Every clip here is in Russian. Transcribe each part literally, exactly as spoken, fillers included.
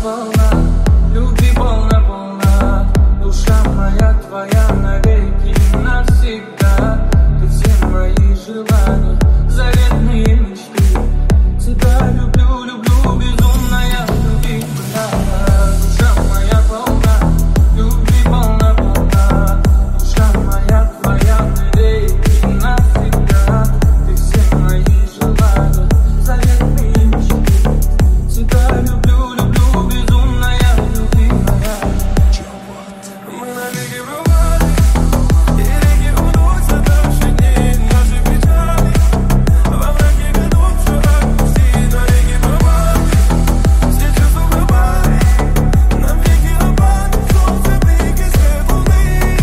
волна, любви полна-полна. Душа моя твоя навеки навсегда. Ты все мои желания, заветные мечты. Тебя люблю, люблю, безумная любимая. Душа моя полна, любви полна-полна. Душа моя твоя навеки навсегда. Ты все мои желания, заветные мечты. Тебя люблю, люблю, безумная любимая. Мы навеки врубали, и реки уносят наши дни, наши печали. Во мраке ведут все отпусти, но реки пропали, все чувства пропали. Нам веки на память, солнце, блики, свет луны.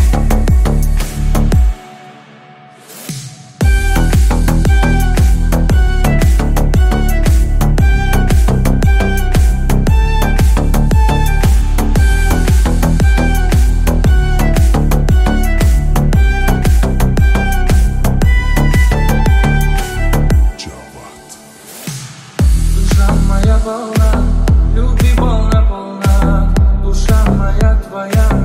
Душа моя полна, любви полна-полна. Душа моя твоя